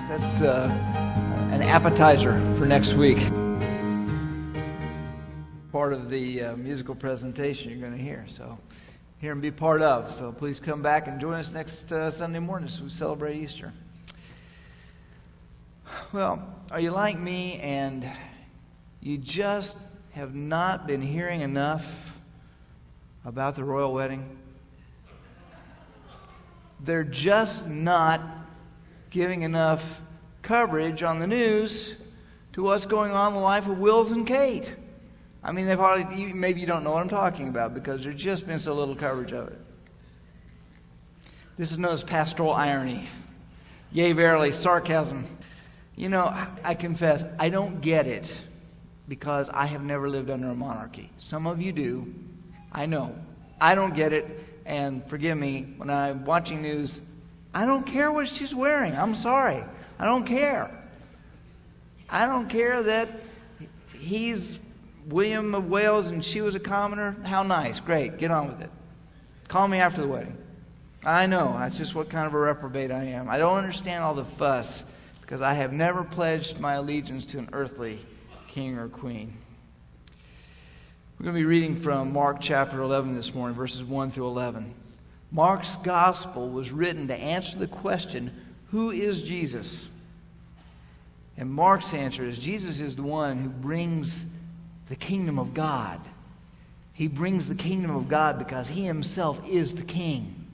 That's an appetizer for next week. Part of the musical presentation you're going to hear. So hear and be part of. So please come back and join us next Sunday morning as we celebrate Easter. Well, are you like me and you just have not been hearing enough about the royal wedding? They're just not giving enough coverage on the news to what's going on in the life of Wills and Kate. I mean, maybe you don't know what I'm talking about because there's just been so little coverage of it. This is known as pastoral irony. Yea, verily, sarcasm. You know, I confess, I don't get it because I have never lived under a monarchy. Some of you do. I know. I don't get it. And forgive me, when I'm watching news, I don't care what she's wearing. I'm sorry. I don't care. I don't care that he's William of Wales and she was a commoner. How nice. Great. Get on with it. Call me after the wedding. I know. That's just what kind of a reprobate I am. I don't understand all the fuss because I have never pledged my allegiance to an earthly king or queen. We're going to be reading from Mark chapter 11 this morning, verses 1 through 11. Mark's gospel was written to answer the question, who is Jesus? And Mark's answer is, Jesus is the one who brings the kingdom of God. He brings the kingdom of God because he himself is the king.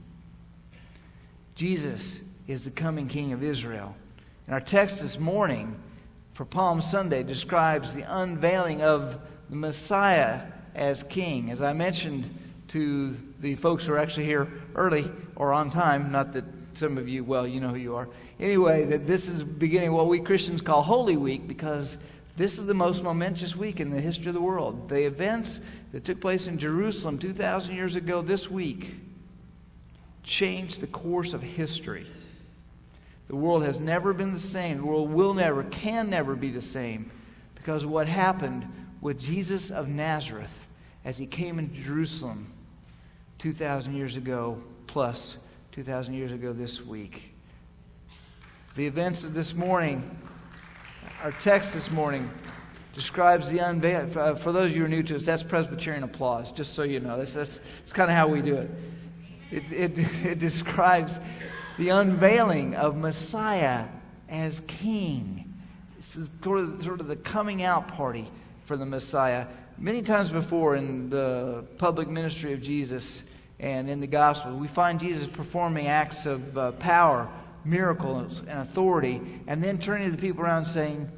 Jesus is the coming king of Israel. And our text this morning for Palm Sunday describes the unveiling of the Messiah as king. As I mentioned to the folks who are actually here early or on time, not that some of you, well, you know who you are. Anyway, that this is beginning what we Christians call Holy Week because this is the most momentous week in the history of the world. The events that took place in Jerusalem 2,000 years ago this week changed the course of history. The world has never been the same. The world can never be the same because of what happened with Jesus of Nazareth as he came into Jerusalem 2,000 years ago, plus 2,000 years ago this week. The events of this morning, our text this morning, describes the unveiling. For those of you who are new to us, that's Presbyterian applause, just so you know. That's kind of how we do it. It describes the unveiling of Messiah as king. It's sort of the coming out party for the Messiah. Many times before in the public ministry of Jesus and in the gospel, we find Jesus performing acts of power, miracles, and authority, and then turning to the people around saying,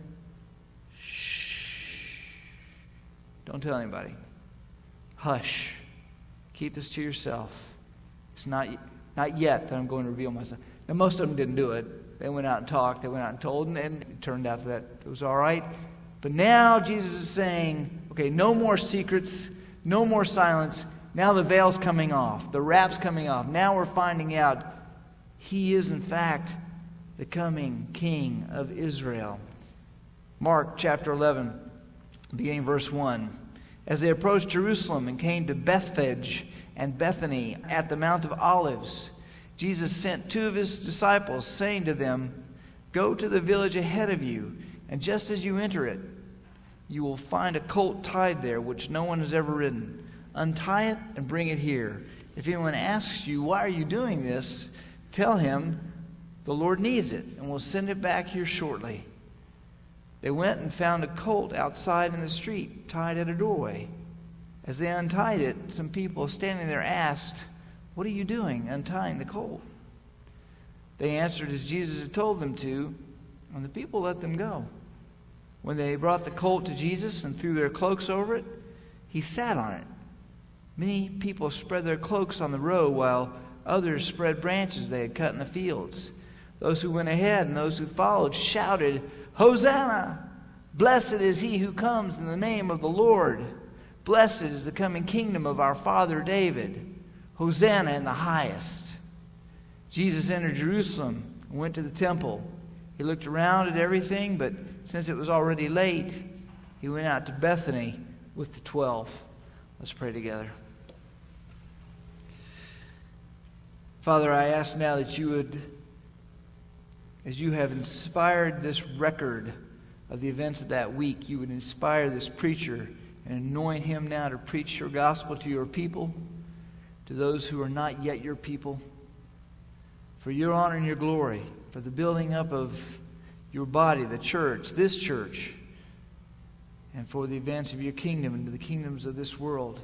shh, don't tell anybody. Hush. Keep this to yourself. It's not yet that I'm going to reveal myself. Now, most of them didn't do it. They went out and talked. They went out and told, and it turned out that it was all right. But now Jesus is saying, okay, no more secrets, no more silence. Now the veil's coming off. The wrap's coming off. Now we're finding out he is, in fact, the coming king of Israel. Mark chapter 11, beginning verse 1. As they approached Jerusalem and came to Bethphage and Bethany at the Mount of Olives, Jesus sent two of his disciples, saying to them, go to the village ahead of you, and just as you enter it, you will find a colt tied there, which no one has ever ridden. Untie it and bring it here. If anyone asks you, why are you doing this? Tell him, the Lord needs it, and we'll send it back here shortly. They went and found a colt outside in the street, tied at a doorway. As they untied it, some people standing there asked, what are you doing, untying the colt? They answered as Jesus had told them to, and the people let them go. When they brought the colt to Jesus and threw their cloaks over it, he sat on it. Many people spread their cloaks on the road, while others spread branches they had cut in the fields. Those who went ahead and those who followed shouted, Hosanna! Blessed is he who comes in the name of the Lord. Blessed is the coming kingdom of our father David. Hosanna in the highest. Jesus entered Jerusalem and went to the temple. He looked around at everything, but since it was already late, he went out to Bethany with the 12. Let's pray together. Father, I ask now that you would as you have inspired this record of the events of that week, you would inspire this preacher and anoint him now to preach your gospel to your people, to those who are not yet your people, for your honor and your glory, for the building up of your body, the church, this church, and for the advance of your kingdom into the kingdoms of this world.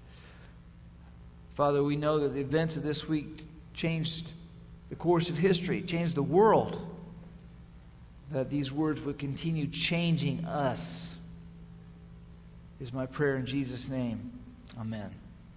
Father, we know that the events of this week changed the course of history, changed the world, that these words would continue changing us, is my prayer in Jesus' name. Amen.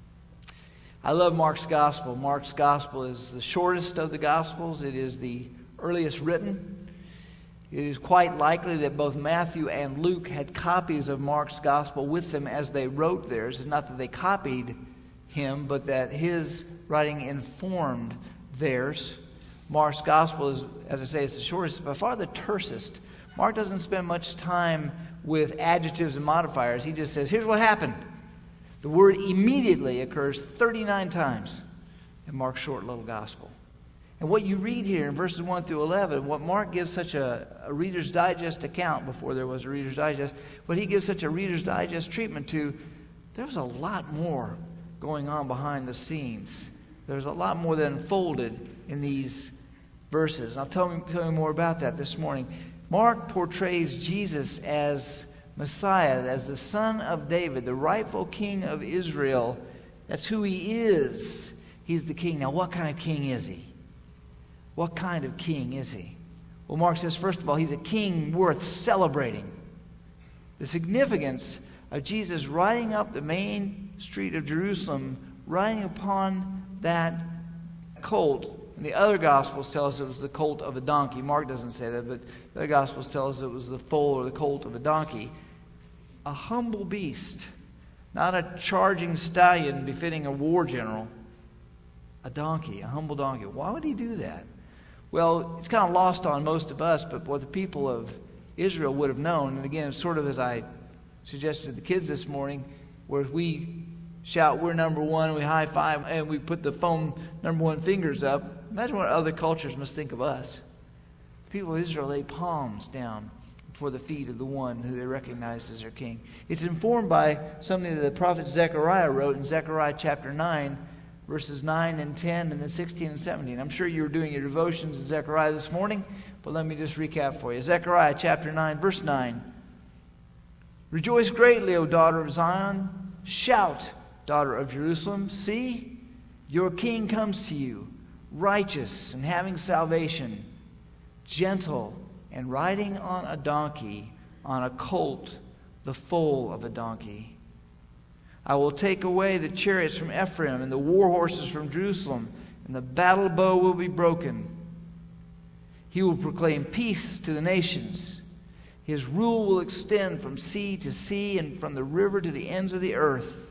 I love Mark's gospel. Mark's gospel is the shortest of the gospels. It is the earliest written. It is quite likely that both Matthew and Luke had copies of Mark's gospel with them as they wrote theirs. It's not that they copied him, but that his writing informed theirs. Mark's gospel is, as I say, it's the shortest, by far the tersest. Mark doesn't spend much time with adjectives and modifiers. He just says, here's what happened. The word immediately occurs 39 times in Mark's short little gospel. And what you read here in verses 1 through 11, what Mark gives such a Reader's Digest account, before there was a Reader's Digest, what he gives such a Reader's Digest treatment to, there was a lot more going on behind the scenes. There's a lot more that unfolded in these verses. And I'll tell you more about that this morning. Mark portrays Jesus as Messiah, as the Son of David, the rightful King of Israel. That's who he is. He's the King. Now, what kind of king is he? What kind of king is he? Well, Mark says, first of all, he's a king worth celebrating. The significance of Jesus riding up the main street of Jerusalem, riding upon that colt. And the other Gospels tell us it was the colt of a donkey. Mark doesn't say that, but the other Gospels tell us it was the foal or the colt of a donkey. A humble beast, not a charging stallion befitting a war general. A donkey, a humble donkey. Why would he do that? Well, it's kind of lost on most of us, but what the people of Israel would have known, and again, it's sort of as I suggested to the kids this morning, where we shout, we're number one, we high five, and we put the foam number one fingers up. Imagine what other cultures must think of us. The people of Israel lay palms down before the feet of the one who they recognized as their king. It's informed by something that the prophet Zechariah wrote in Zechariah chapter 9, verses 9 and 10, and then 16 and 17. I'm sure you were doing your devotions in Zechariah this morning, but let me just recap for you. Zechariah chapter 9, verse 9. Rejoice greatly, O daughter of Zion. Shout, daughter of Jerusalem. See, your king comes to you, righteous and having salvation, gentle and riding on a donkey, on a colt, the foal of a donkey. I will take away the chariots from Ephraim and the war horses from Jerusalem, and the battle bow will be broken. He will proclaim peace to the nations. His rule will extend from sea to sea and from the river to the ends of the earth.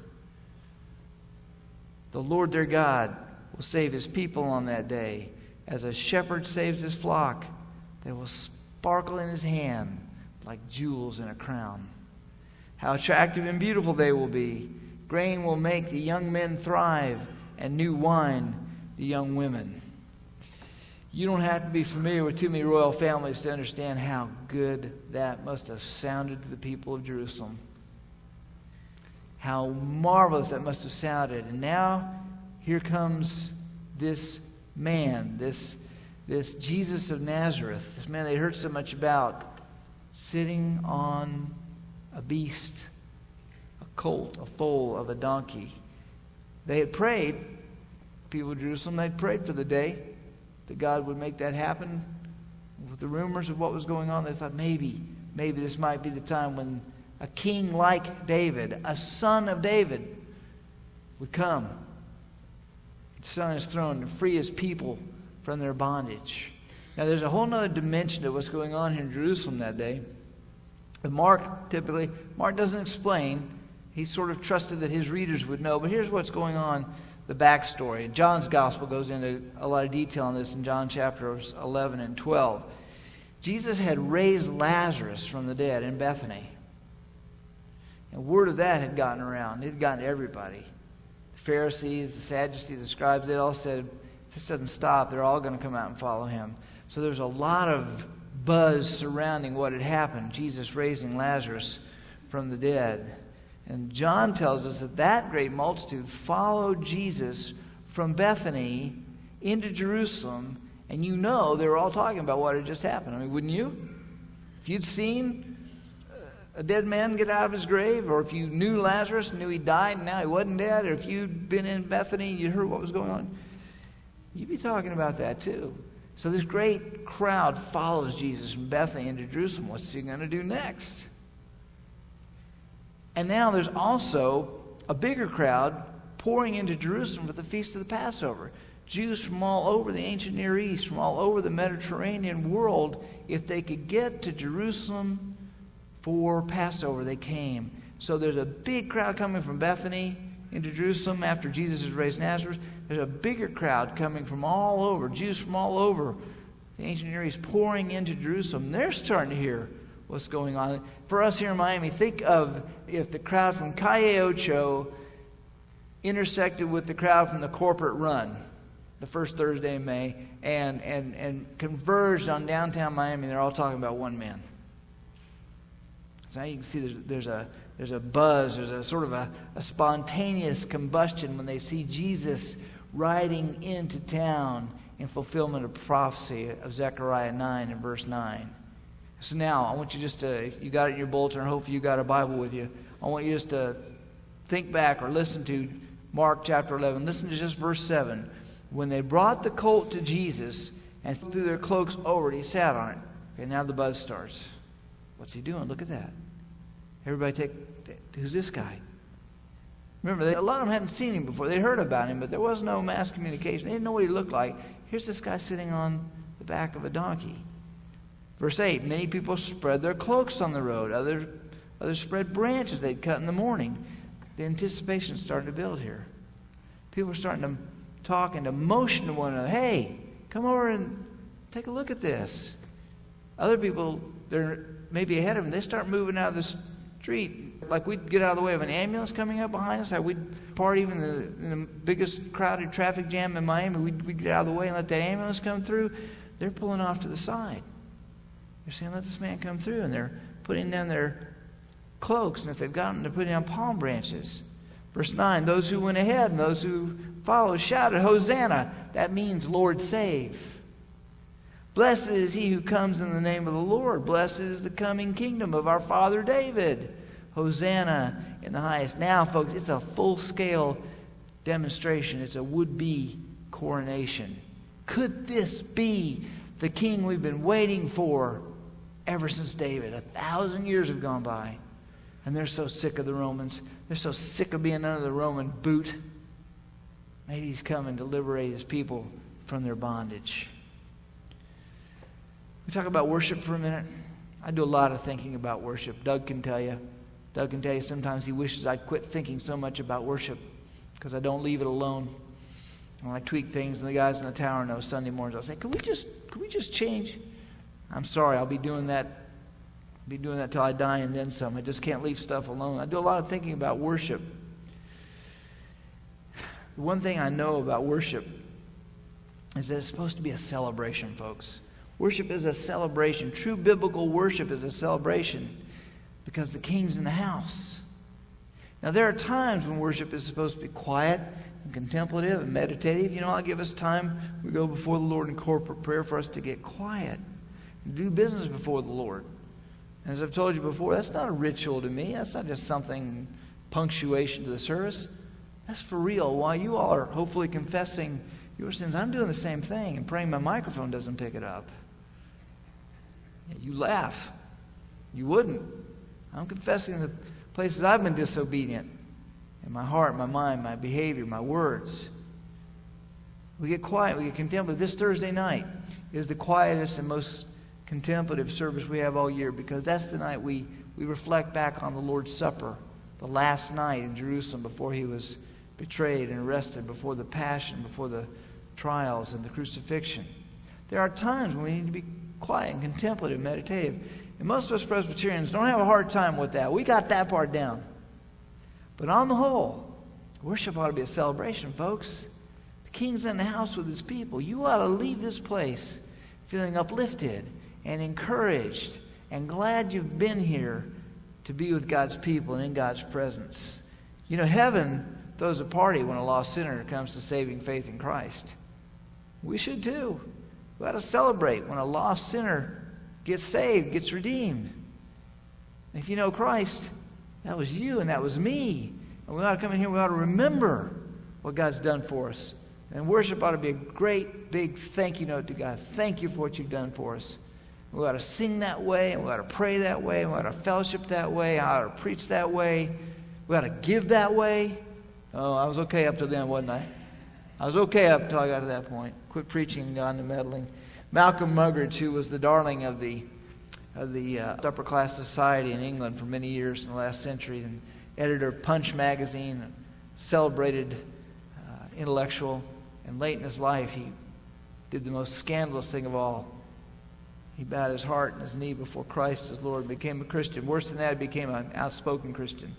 The Lord their God will save his people on that day. As a shepherd saves his flock, they will sparkle in his hand like jewels in a crown. How attractive and beautiful they will be. Grain will make the young men thrive, and new wine the young women. You don't have to be familiar with too many royal families to understand how good that must have sounded to the people of Jerusalem. How marvelous that must have sounded. And now, here comes this man, this Jesus of Nazareth, this man they heard so much about, sitting on a beast, a colt, a foal of a donkey. They had prayed, people of Jerusalem, they'd prayed for the day that God would make that happen. With the rumors of what was going on, they thought maybe this might be the time when a king like David, a son of David, would come, sit on his throne and free his people from their bondage. Now there's a whole other dimension to what's going on here in Jerusalem that day. But Mark doesn't explain. He sort of trusted that his readers would know. But here's what's going on, the backstory. And John's gospel goes into a lot of detail on this in John chapters 11 and 12. Jesus had raised Lazarus from the dead in Bethany. And word of that had gotten around. It had gotten to everybody. The Pharisees, the Sadducees, the scribes, they all said, if this doesn't stop, they're all going to come out and follow him. So there's a lot of buzz surrounding what had happened, Jesus raising Lazarus from the dead. And John tells us that great multitude followed Jesus from Bethany into Jerusalem, and you know they were all talking about what had just happened. I mean, wouldn't you? If you'd seen a dead man get out of his grave, or if you knew Lazarus, knew he died and now he wasn't dead, or if you'd been in Bethany and you heard what was going on, you'd be talking about that too. So this great crowd follows Jesus from Bethany into Jerusalem. What's he going to do next? And now there's also a bigger crowd pouring into Jerusalem for the Feast of the Passover. Jews from all over the ancient Near East, from all over the Mediterranean world, if they could get to Jerusalem for Passover, they came. So there's a big crowd coming from Bethany into Jerusalem after Jesus has raised Nazareth. There's a bigger crowd coming from all over, Jews from all over the ancient Near East pouring into Jerusalem. They're starting to hear what's going on. For us here in Miami, think of if the crowd from Calle Ocho intersected with the crowd from the corporate run the first Thursday in May and converged on downtown Miami. They're all talking about one man. So now you can see there's a buzz, there's a sort of a spontaneous combustion when they see Jesus riding into town in fulfillment of prophecy of Zechariah 9 and verse 9. So now, I want you just to, if you got it in your bulletin, or hopefully you got a Bible with you, I want you just to think back or listen to Mark chapter 11. Listen to just verse 7. When they brought the colt to Jesus and threw their cloaks over it, he sat on it. Okay, now the buzz starts. What's he doing? Look at that. Everybody who's this guy? Remember, a lot of them hadn't seen him before. They'd heard about him, but there was no mass communication. They didn't know what he looked like. Here's this guy sitting on the back of a donkey. Verse 8, many people spread their cloaks on the road. Others spread branches they'd cut in the morning. The anticipation is starting to build here. People are starting to talk and to motion to one another. Hey, come over and take a look at this. Other people, they're maybe ahead of them. They start moving out of the street. Like we'd get out of the way of an ambulance coming up behind us. Like we'd part even in the biggest crowded traffic jam in Miami. We'd get out of the way and let that ambulance come through. They're pulling off to the side. They're saying, let this man come through. And they're putting down their cloaks. And if they've got them, they're putting down palm branches. Verse 9, those who went ahead and those who followed shouted, Hosanna. That means Lord save. Blessed is he who comes in the name of the Lord. Blessed is the coming kingdom of our father David. Hosanna in the highest. Now, folks, it's a full-scale demonstration. It's a would-be coronation. Could this be the king we've been waiting for ever since David? 1,000 years have gone by, and they're so sick of the Romans. They're so sick of being under the Roman boot. Maybe he's coming to liberate his people from their bondage. We talk about worship for a minute. I do a lot of thinking about worship. Doug can tell you sometimes he wishes I'd quit thinking so much about worship because I don't leave it alone. When I tweak things, and the guys in the tower know Sunday mornings, I'll say, Could we just change? I'm sorry, I'll be doing that till I die and then some. I just can't leave stuff alone. I do a lot of thinking about worship. The one thing I know about worship is that it's supposed to be a celebration, folks. Worship is a celebration. True biblical worship is a celebration because the king's in the house. Now, there are times when worship is supposed to be quiet and contemplative and meditative. You know, I'll give us time. We go before the Lord in corporate prayer for us to get quiet and do business before the Lord. And as I've told you before, that's not a ritual to me. That's not just something, punctuation to the service. That's for real. While you all are hopefully confessing your sins, I'm doing the same thing and praying my microphone doesn't pick it up. You laugh. You wouldn't. I'm confessing the places I've been disobedient in my heart, my mind, my behavior, my words. We get quiet. We get contemplative. This Thursday night is the quietest and most contemplative service we have all year because that's the night we reflect back on the Lord's Supper, the last night in Jerusalem before he was betrayed and arrested, before the passion, before the trials and the crucifixion. There are times when we need to be quiet and contemplative, meditative. And most of us Presbyterians don't have a hard time with that. We got that part down. But on the whole, worship ought to be a celebration, folks. The king's in the house with his people. You ought to leave this place feeling uplifted and encouraged and glad you've been here to be with God's people and in God's presence. You know, heaven throws a party when a lost sinner comes to saving faith in Christ. We should too. We ought to celebrate when a lost sinner gets saved, gets redeemed. And if you know Christ, that was you and that was me. And we ought to come in here, we ought to remember what God's done for us. And worship ought to be a great, big thank you note to God. Thank you for what you've done for us. We ought to sing that way, and we ought to pray that way, and we ought to fellowship that way, I ought to preach that way. We ought to give that way. Oh, I was okay up to then, wasn't I? I was okay up until I got to that point. Quit preaching on the meddling. Malcolm Muggeridge, who was the darling of the upper class society in England for many years in the last century, and editor of Punch magazine, celebrated intellectual, and late in his life he did the most scandalous thing of all. He bowed his heart and his knee before Christ as Lord and became a Christian. Worse than that, he became an outspoken Christian.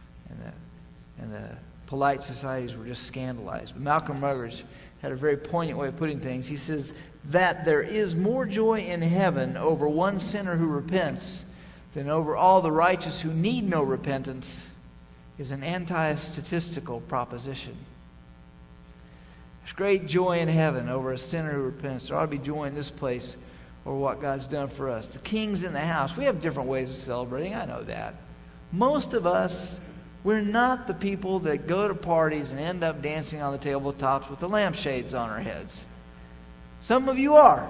And the polite societies were just scandalized. But Malcolm Muggeridge had a very poignant way of putting things. He says that there is more joy in heaven over one sinner who repents than over all the righteous who need no repentance is an anti-statistical proposition. There's great joy in heaven over a sinner who repents. There ought to be joy in this place over what God's done for us. The King's in the house. We have different ways of celebrating. I know that. Most of us, we're not the people that go to parties and end up dancing on the tabletops with the lampshades on our heads. Some of you are.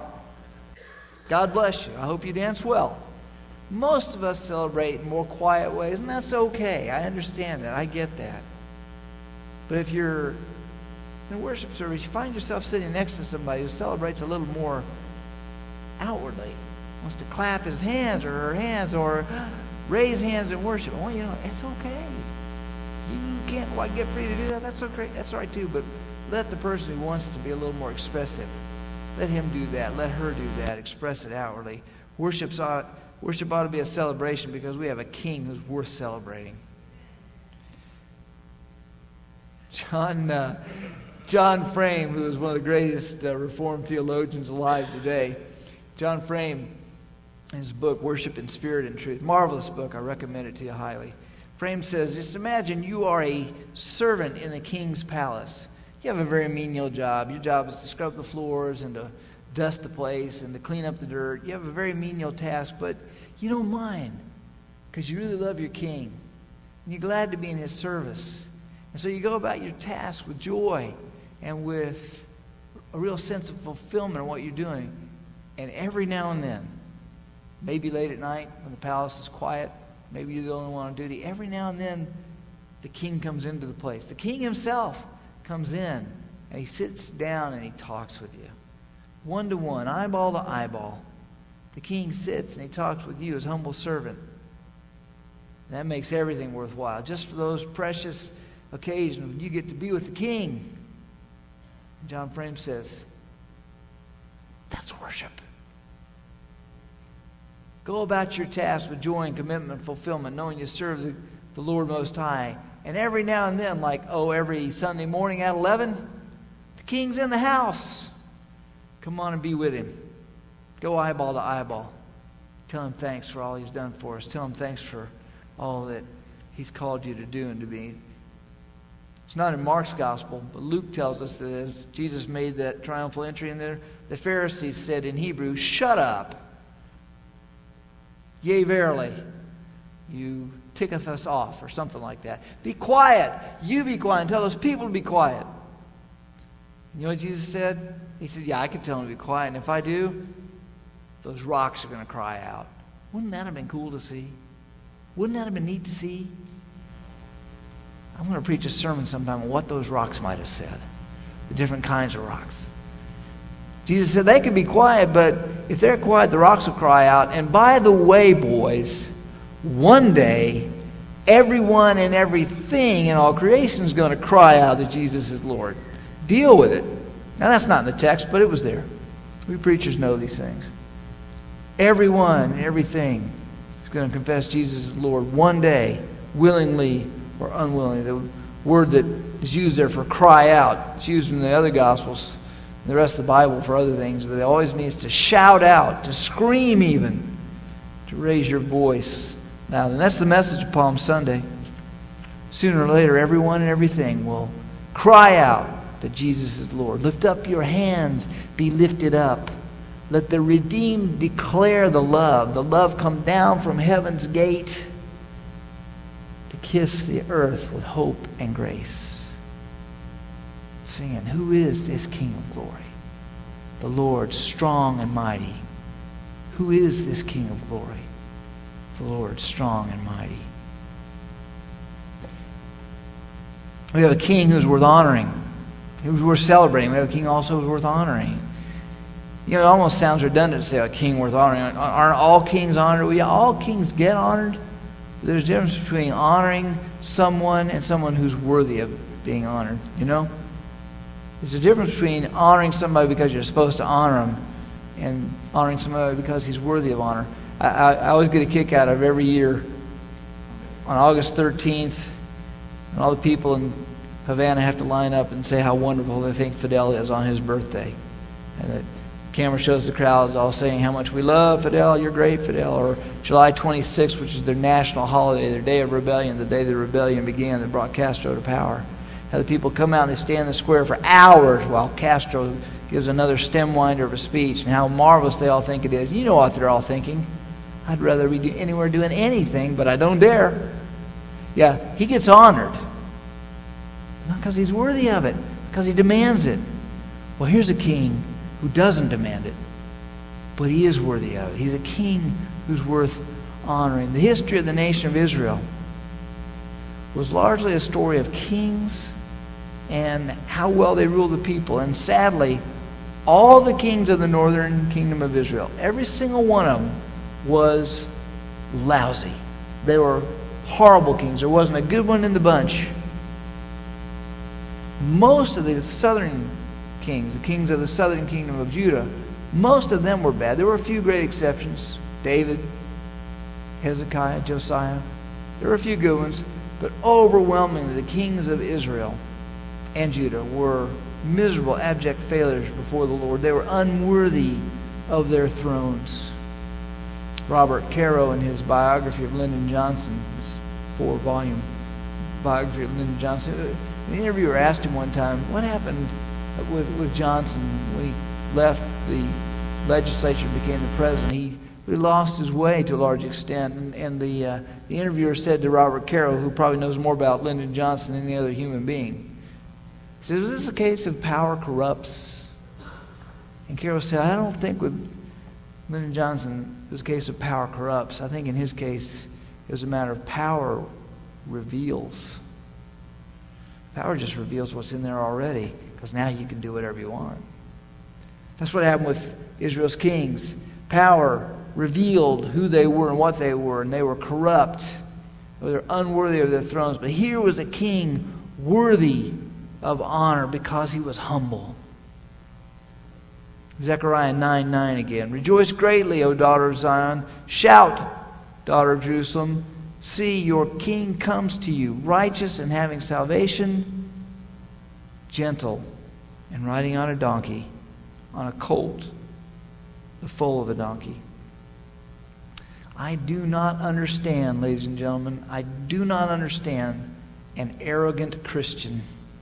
God bless you. I hope you dance well. Most of us celebrate in more quiet ways, and that's okay. I understand that. I get that. But if you're in a worship service, you find yourself sitting next to somebody who celebrates a little more outwardly, wants to clap his hands or her hands or raise hands in worship. Well, you know, it's okay. You can't quite get free to do that. That's okay. That's all right too. But let the person who wants to be a little more expressive, let him do that. Let her do that. Express it outwardly. Worship ought to be a celebration because we have a King who's worth celebrating. John Frame, who is one of the greatest Reformed theologians alive today, John Frame, in his book, Worship in Spirit and Truth, marvelous book, I recommend it to you highly. Frame says, just imagine you are a servant in a king's palace. You have a very menial job. Your job is to scrub the floors and to dust the place and to clean up the dirt. You have a very menial task, but you don't mind because you really love your king. And you're glad to be in his service. And so you go about your task with joy and with a real sense of fulfillment in what you're doing. And every now and then, maybe late at night when the palace is quiet, maybe you're the only one on duty, every now and then the king comes into the place. The king himself comes in and he sits down and he talks with you. One to one, eyeball to eyeball. The king sits and he talks with you as humble servant. And that makes everything worthwhile. Just for those precious occasions when you get to be with the king. John Frame says, that's worship. Go about your task with joy and commitment and fulfillment, knowing you serve the Lord Most High. And every now and then, like, every Sunday morning at 11, the king's in the house. Come on and be with him. Go eyeball to eyeball. Tell him thanks for all he's done for us. Tell him thanks for all that he's called you to do and to be. It's not in Mark's gospel, but Luke tells us that as Jesus made that triumphal entry in there, the Pharisees said in Hebrew, shut up. Yea, verily, you ticketh us off, or something like that. Be quiet. You be quiet. And tell those people to be quiet. You know what Jesus said? He said, yeah, I can tell them to be quiet. And if I do, those rocks are going to cry out. Wouldn't that have been cool to see? Wouldn't that have been neat to see? I'm going to preach a sermon sometime on what those rocks might have said. The different kinds of rocks. Jesus said they could be quiet, but if they're quiet, the rocks will cry out. And by the way, boys, one day, everyone and everything in all creation is going to cry out that Jesus is Lord. Deal with it. Now, that's not in the text, but it was there. We preachers know these things. Everyone and everything is going to confess Jesus is Lord one day, willingly or unwillingly. The word that is used there for cry out, it's used in the other Gospels the rest of the Bible for other things, but it always means to shout out, to scream even, to raise your voice loud. And that's the message of Palm Sunday. Sooner or later, everyone and everything will cry out that Jesus is Lord. Lift up your hands, be lifted up. Let the redeemed declare the love come down from heaven's gate to kiss the earth with hope and grace. Singing, who is this King of glory? The Lord strong and mighty. Who is this King of glory? The Lord strong and mighty. We have a king who's worth honoring, who's worth celebrating. We have a king also who's worth honoring. You know, it almost sounds redundant to say a king worth honoring. Aren't all kings honored? All kings get honored. There's a difference between honoring someone and someone who's worthy of being honored, you know? There's a difference between honoring somebody because you're supposed to honor him and honoring somebody because he's worthy of honor. I always get a kick out of every year on August 13th, and all the people in Havana have to line up and say how wonderful they think Fidel is on his birthday. And the camera shows the crowd all saying how much we love Fidel, you're great, Fidel. Or July 26th, which is their national holiday, their day of rebellion, the day the rebellion began that brought Castro to power. How the people come out and they stand in the square for hours while Castro gives another stem winder of a speech, and how marvelous they all think it is. You know what they're all thinking. I'd rather be anywhere doing anything, but I don't dare. Yeah, he gets honored. Not because he's worthy of it, because he demands it. Well, here's a king who doesn't demand it, but he is worthy of it. He's a king who's worth honoring. The history of the nation of Israel was largely a story of kings and how well they ruled the people. And sadly, all the kings of the northern kingdom of Israel, every single one of them was lousy. They were horrible kings. There wasn't a good one in the bunch. Most of the southern kings, the kings of the southern kingdom of Judah, most of them were bad. There were a few great exceptions. David, Hezekiah, Josiah. There were a few good ones. But overwhelmingly, the kings of Israel and Judah were miserable, abject failures before the Lord. They were unworthy of their thrones. Robert Caro, in his biography of Lyndon Johnson, his 4-volume biography of Lyndon Johnson, the interviewer asked him one time, what happened with Johnson when he left the legislature and became the president? He lost his way to a large extent. And the interviewer said to Robert Caro, who probably knows more about Lyndon Johnson than any other human being, he said, was this a case of power corrupts? And Caro said, I don't think with Lyndon Johnson it was a case of power corrupts. I think in his case it was a matter of power reveals. Power just reveals what's in there already, because now you can do whatever you want. That's what happened with Israel's kings. Power revealed who they were and what they were, and they were corrupt. They were unworthy of their thrones. But here was a king worthy of honor because he was humble. Zechariah 9:9 again. Rejoice greatly, O daughter of Zion. Shout, daughter of Jerusalem. See, your king comes to you, righteous and having salvation, gentle and riding on a donkey, on a colt, the foal of a donkey. I do not understand, ladies and gentlemen, I do not understand an arrogant Christian.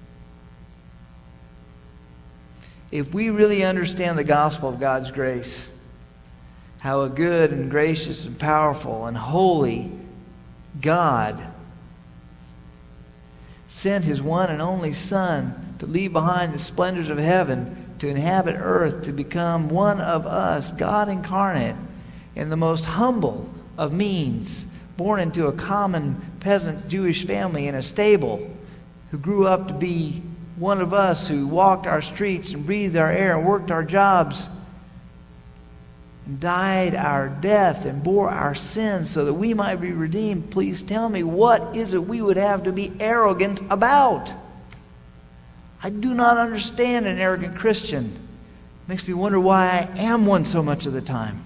If we really understand the gospel of God's grace, how a good and gracious and powerful and holy God sent His one and only Son to leave behind the splendors of heaven, to inhabit earth, to become one of us, God incarnate, in the most humble of means, born into a common peasant Jewish family in a stable, who grew up to be one of us, who walked our streets and breathed our air and worked our jobs and died our death and bore our sins so that we might be redeemed. Please tell me, what is it we would have to be arrogant about? I do not understand an arrogant Christian. It makes me wonder why I am one so much of the time.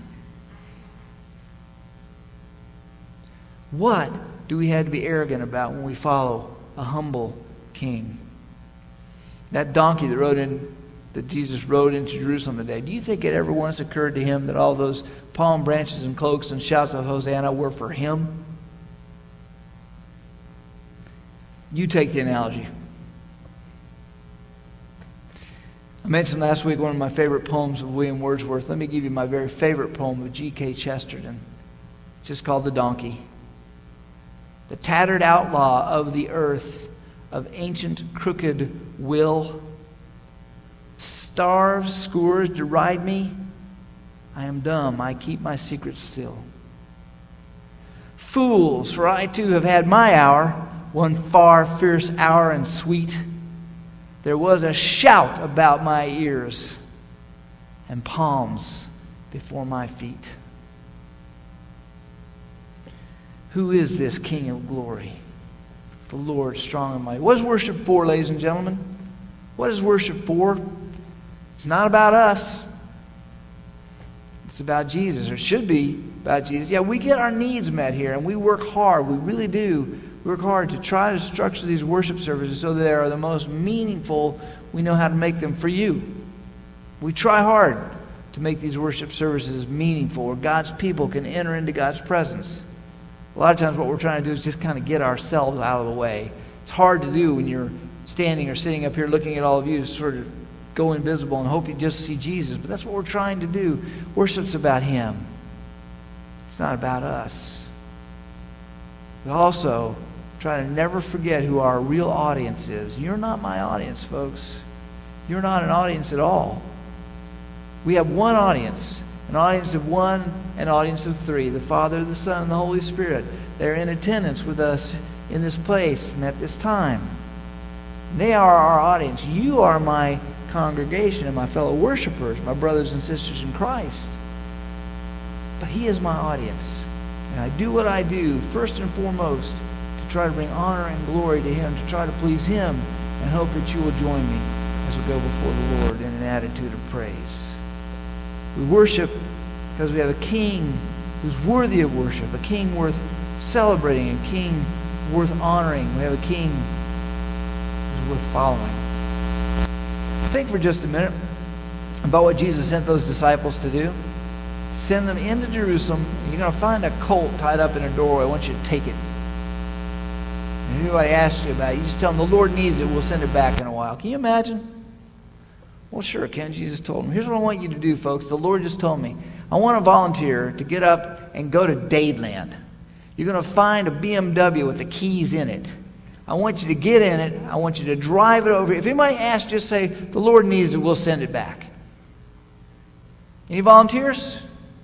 What do we have to be arrogant about when we follow a humble king? That donkey that rode in that Jesus rode into Jerusalem today, do you think it ever once occurred to him that all those palm branches and cloaks and shouts of Hosanna were for him? You take the analogy. I mentioned last week one of my favorite poems of William Wordsworth. Let me give you my very favorite poem of G.K. Chesterton. It's just called The Donkey. The tattered outlaw of the earth, of ancient crooked will, starves, scours, deride me. I am dumb, I keep my secret still. Fools, for I too have had my hour, one far fierce hour and sweet. There was a shout about my ears and palms before my feet. Who is this King of glory? The Lord strong and mighty. What is worship for, ladies and gentlemen? What is worship for? It's not about us. It's about Jesus, or it should be about Jesus. Yeah, we get our needs met here, and we work hard. We really do work hard to try to structure these worship services so that they are the most meaningful. We know how to make them for you. We try hard to make these worship services meaningful, where God's people can enter into God's presence. A lot of times what we're trying to do is just kind of get ourselves out of the way. It's hard to do when you're standing or sitting up here looking at all of you to sort of go invisible and hope you just see Jesus. But that's what we're trying to do. Worship's about Him. It's not about us. We also try to never forget who our real audience is. You're not my audience, folks. You're not an audience at all. We have one audience. An audience of one, an audience of three. The Father, the Son, and the Holy Spirit. They're in attendance with us in this place and at this time. They are our audience. You are my congregation and my fellow worshipers, my brothers and sisters in Christ. But He is my audience. And I do what I do, first and foremost, to try to bring honor and glory to Him, to try to please Him, and hope that you will join me as we go before the Lord in an attitude of praise. We worship because we have a King who's worthy of worship, a King worth celebrating, a King worth honoring. We have a King who's worth following. Think for just a minute about what Jesus sent those disciples to do. Send them into Jerusalem. You're going to find a colt tied up in a doorway. I want you to take it. And if anybody asks you about it, you just tell them the Lord needs it. We'll send it back in a while. Can you imagine? Well, sure, Ken. Jesus told him. Here's what I want you to do, folks. The Lord just told me. I want a volunteer to get up and go to Dadeland. You're going to find a BMW with the keys in it. I want you to get in it. I want you to drive it over. If anybody asks, just say, the Lord needs it. We'll send it back. Any volunteers?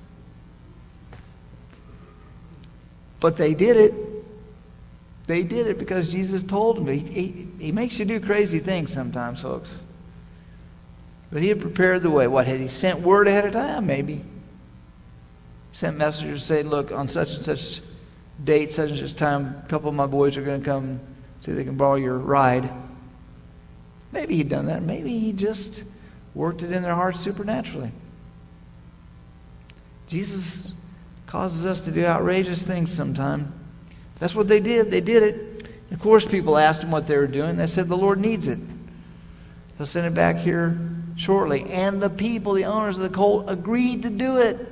But they did it. They did it because Jesus told them. He makes you do crazy things sometimes, folks. But He had prepared the way. What, had He sent word ahead of time? Maybe. Sent messengers saying, look, on such and such date, such and such time, a couple of my boys are going to come see if they can borrow your ride. Maybe He'd done that. Maybe He just worked it in their hearts supernaturally. Jesus causes us to do outrageous things sometime. That's what they did. They did it. Of course, people asked Him what they were doing. They said, the Lord needs it. He'll send it back here shortly. And the people, the owners of the colt, agreed to do it.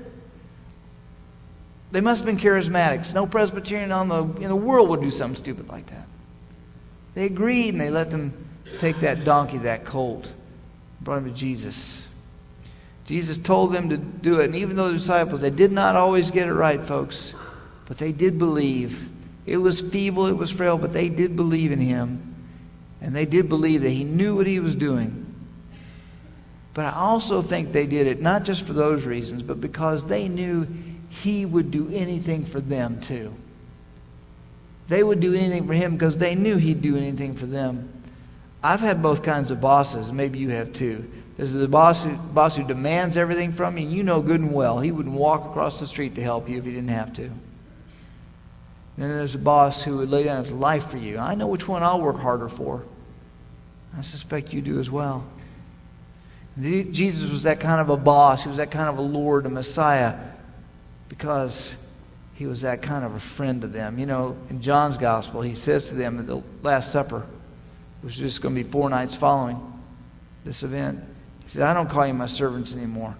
They must have been charismatics. No Presbyterian in the world would do something stupid like that. They agreed, and they let them take that donkey, that colt, brought him to Jesus. Jesus told them to do it. And even though the disciples, they did not always get it right, folks, but they did believe. It was feeble, it was frail, but they did believe in Him. And they did believe that He knew what He was doing. But I also think they did it not just for those reasons, but because they knew He would do anything for them too. They would do anything for Him because they knew He'd do anything for them. I've had both kinds of bosses, and maybe you have too. There's the boss who demands everything from you, and you know good and well He wouldn't walk across the street to help you if He didn't have to. And then there's a boss who would lay down His life for you. I know which one I'll work harder for. I suspect you do as well. Jesus was that kind of a boss. He was that kind of a Lord, a Messiah, because He was that kind of a friend to them. You know, in John's Gospel, He says to them at the Last Supper, which was just going to be 4 nights following this event, He said, I don't call you my servants anymore.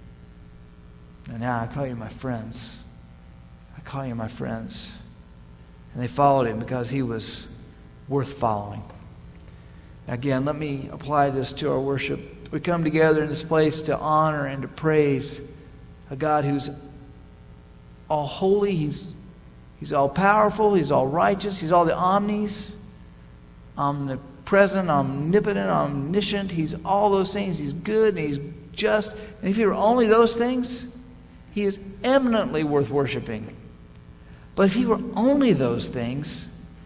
And now I call you my friends. I call you my friends. And they followed him because he was worth following. Again, let me apply this to our worship. We come together in this place to honor and to praise a God who's all holy. He's all powerful. He's all righteous. He's all the omnis, omnipresent, omnipotent, omniscient. He's all those things. He's good and he's just. And if he were only those things, he is eminently worth worshiping. But if he were only those things,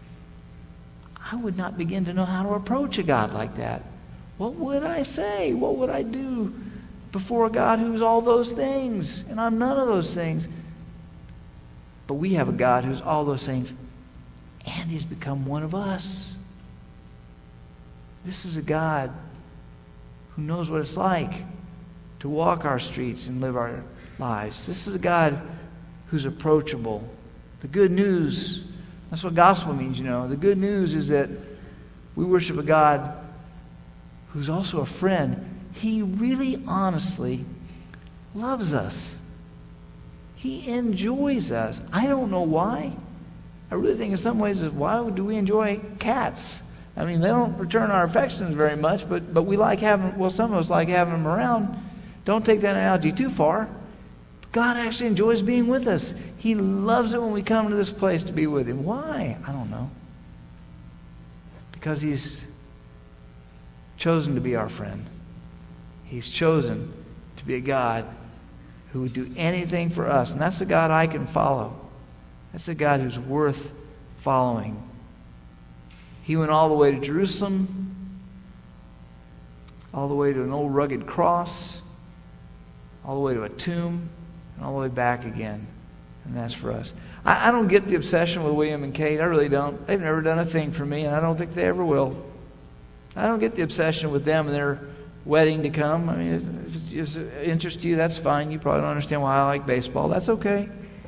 I would not begin to know how to approach a God like that. What would I say? What would I do before a God who's all those things? And I'm none of those things. But we have a God who's all those things, and he's become one of us. This is a God who knows what it's like to walk our streets and live our lives. This is a God who's approachable. The good news, that's what gospel means, you know. The good news is that we worship a God who's also a friend. He really, honestly loves us. He enjoys us. I don't know why. I really think in some ways, why do we enjoy cats? I mean, they don't return our affections very much, but we like having, well, some of us like having them around. Don't take that analogy too far. God actually enjoys being with us. He loves it when we come to this place to be with him. Why? I don't know. Because he's chosen to be our friend. He's chosen to be a God who would do anything for us. And that's a God I can follow. That's a God who's worth following. He went all the way to Jerusalem, all the way to an old rugged cross, all the way to a tomb, and all the way back again. And that's for us. I don't get the obsession with William and Kate. I really don't. They've never done a thing for me, and I don't think they ever will. I don't get the obsession with them and their wedding to come. I mean, if it's of interest to you, that's fine. You probably don't understand why I like baseball. That's okay.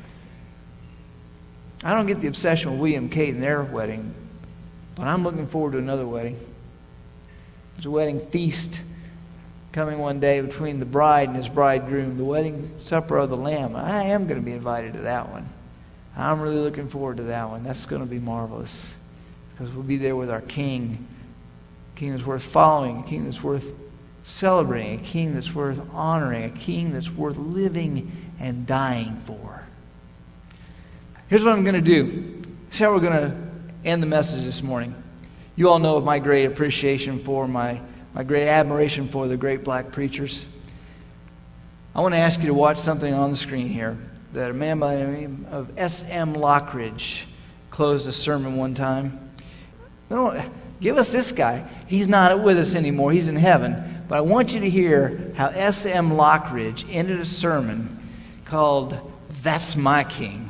I don't get the obsession with William and Kate and their wedding, but I'm looking forward to another wedding. There's a wedding feast coming one day between the bride and his bridegroom, the wedding supper of the Lamb. I am going to be invited to that one. I'm really looking forward to that one. That's going to be marvelous because we'll be there with our King. A King that's worth following, a King that's worth celebrating, a King that's worth honoring, a King that's worth living and dying for. Here's what I'm going to do. Here's how we're going to end the message this morning. You all know of my great appreciation for my great admiration for the great black preachers. I want to ask you to watch something on the screen here that a man by the name of S.M. Lockridge closed a sermon one time. No, give us this guy. He's not with us anymore. He's in heaven. But I want you to hear how S.M. Lockridge ended a sermon called That's My King.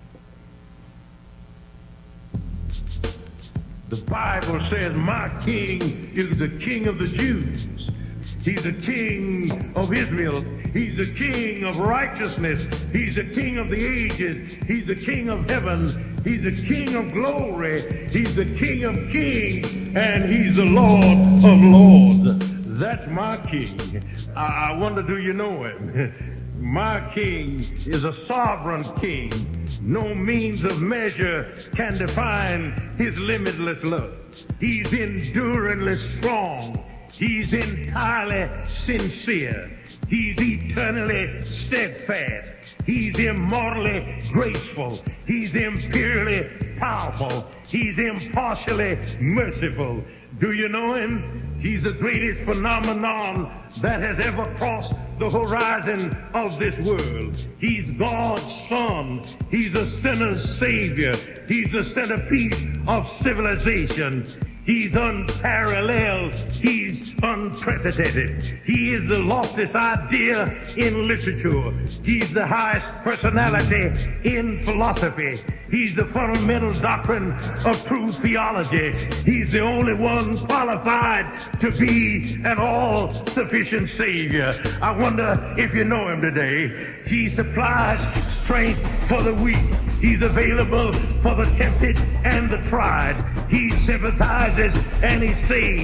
The Bible says my king is the king of the Jews. He's the king of Israel. He's the king of righteousness. He's the king of the ages. He's the king of heaven. He's the king of glory. He's the king of kings. And he's the Lord of lords. That's my king. I wonder, do you know him? My king is a sovereign king. No means of measure can define his limitless love. He's enduringly strong. He's entirely sincere. He's eternally steadfast. He's immortally graceful. He's imperially powerful. He's impartially merciful. Do you know him? He's the greatest phenomenon that has ever crossed the horizon of this world. He's God's Son. He's a sinner's Savior. He's the centerpiece of civilization. He's unparalleled. He's unprecedented. He is the loftiest idea in literature. He's the highest personality in philosophy. He's the fundamental doctrine of true theology. He's the only one qualified to be an all-sufficient Savior. I wonder if you know him today. He supplies strength for the weak. He's available for the tempted and the tried. He sympathizes and he saves.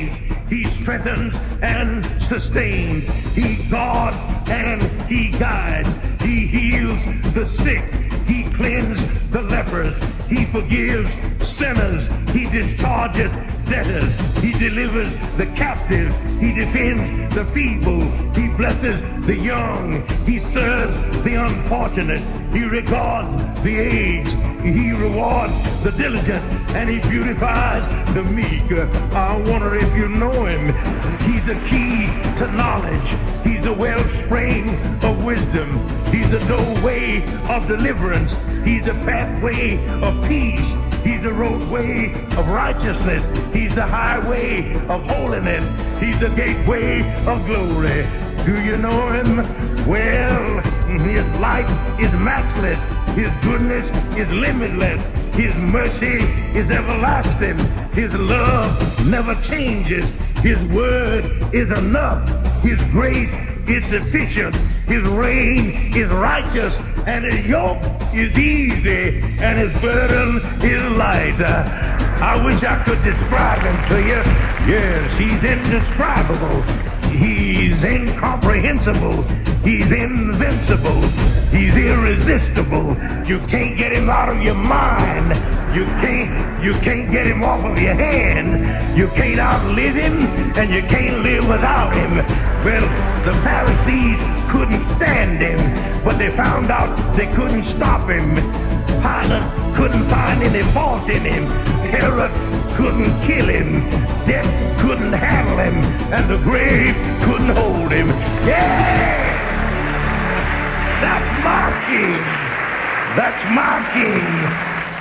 He strengthens and sustains. He guards and He guides. He heals the sick. He cleanses the lepers. He forgives sinners. He discharges debtors. He delivers the captive. He defends the feeble. He blesses the young. He serves the unfortunate. He regards the aged. He rewards the diligent. And He beautifies the meek. I wonder if you know Him. He's the key to knowledge. He's the wellspring of wisdom. He's the doorway of deliverance. He's the pathway of peace. He's the roadway of righteousness. He's the highway of holiness. He's the gateway of glory. Do you know Him? Well, His light is matchless. His goodness is limitless. His mercy is everlasting. His love never changes. His word is enough. His grace is sufficient. His reign is righteous. And His yoke is easy. And His burden is light. I wish I could describe Him to you. Yes, He's indescribable. He's incomprehensible. He's invincible. He's irresistible. You can't get Him out of your mind. You can't get Him off of your hand. You can't outlive Him, and you can't live without Him. Well, the Pharisees couldn't stand Him, but they found out they couldn't stop Him. Pilate couldn't find any fault in Him. Herod couldn't kill Him. Death couldn't handle Him. And the grave couldn't hold Him. Yeah! That's my King. That's my King.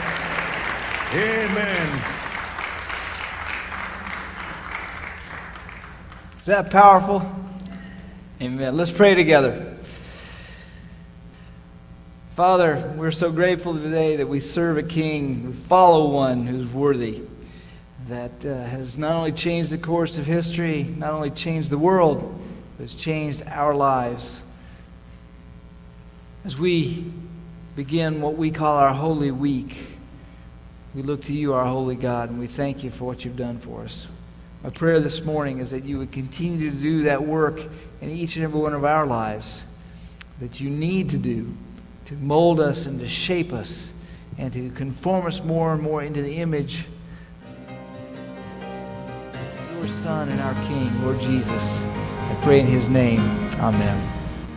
Amen. Is that powerful? Amen. Let's pray together. Father, we're so grateful today that we serve a King, we follow one who's worthy, that has not only changed the course of history, not only changed the world, but has changed our lives. As we begin what we call our Holy Week, we look to You, our holy God, and we thank You for what You've done for us. My prayer this morning is that You would continue to do that work in each and every one of our lives that You need to do to mold us and to shape us and to conform us more and more into the image of Your Son and our King, Lord Jesus. I pray in His name. Amen.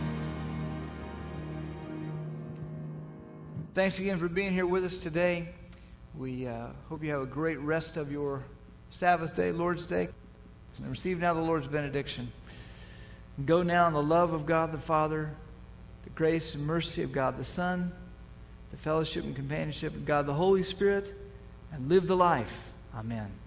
Thanks again for being here with us today. We hope you have a great rest of your Sabbath day, Lord's Day. And receive now the Lord's benediction. Go now in the love of God the Father, the grace and mercy of God the Son, the fellowship and companionship of God the Holy Spirit, and live the life. Amen.